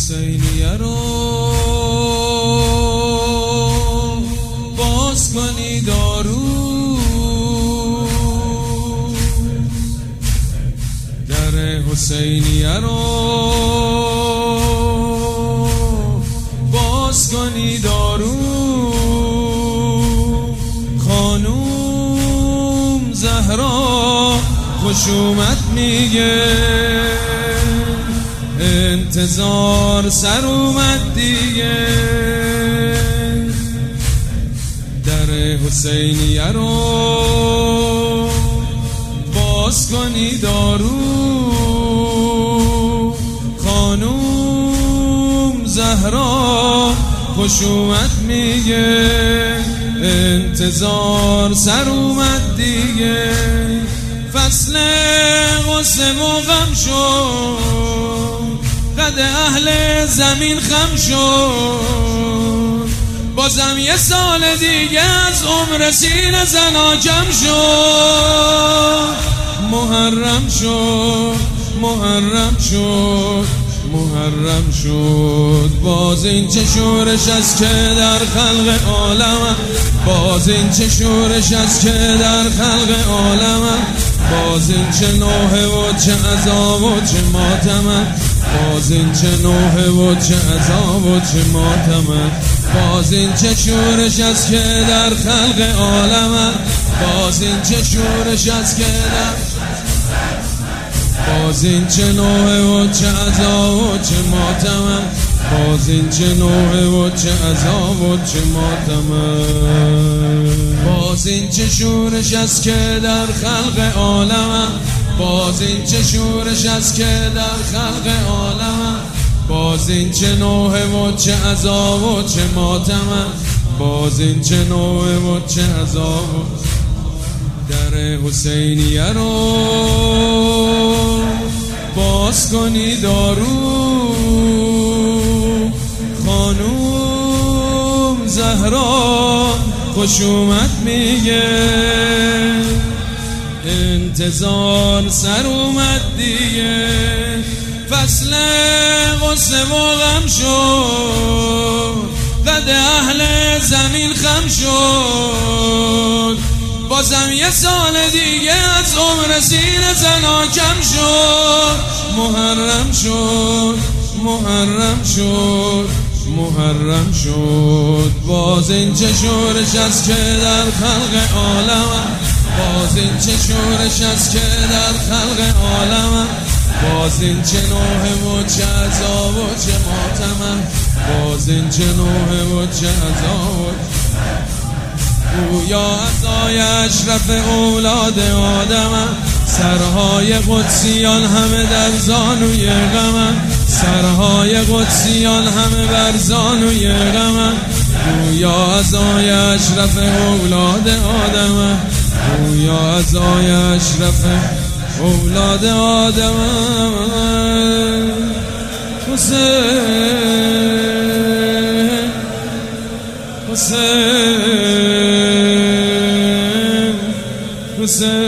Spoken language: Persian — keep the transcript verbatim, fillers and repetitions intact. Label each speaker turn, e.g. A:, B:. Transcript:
A: حسینیه رو باز کنی دارو، در حسینیه رو باز کنی دارو. خانوم زهرا خشومت میگه، انتظار سر اومد دیگه. در حسینیه رو باز کنی دارو. خانوم زهرا خشومت میگه، انتظار سر اومد دیگه. فصل غصه و غم شد، قد اهل زمین خم شد. بازم یه سال دیگه از عمر سینه زنا کم شد. محرم شد محرم شد محرم شد. باز این چه شورش است که در خلق عالم، باز این چه شورش است که در خلق عالم. باز این چه نوحه و چه عذاب و چه ماتم، باز این چه نوحه و چه عذاب و چه ماتم. باز این چه شورش است که در خلق عالم، باز این چه شورش است که در باز این چه نوحه و چه عذاب و چه ماتم، باز این چه نوحه و چه عذاب و چه ماتم. باز این چه شورش است که در خلق عالم، باز این چه شورش است که در خلق عالم. باز این چه نوحه و چه عذاب و چه ماتم، باز این چه نوحه و چه عذاب و در حسینیه رو باز کنی دارو. خانوم زهرا خشومت میگه، انتظار سر اومد دیگه. فصل غصه و غم شد، قد اهل زمین خم شد. بازم یه سال دیگه از عمر سینه زنا کم شد. محرم شد محرم شد محرم شد. باز این چه شورش است که در خلق عالم، باز این چه شورش است که در خلق عالم. باز این چه نوحه و چه عذاب و چه ماتم، باز این چه نوحه و چه عذاب و گویا عزای اشرف اولاد آدم. سرهای قدسیان همه در زانوی غم، سرهای قدسیان همه بر زانوی غم. گویا عزای اشرف اولاد آدم، گویا عزای اشرف اولاد آدم. حسین حسین حسین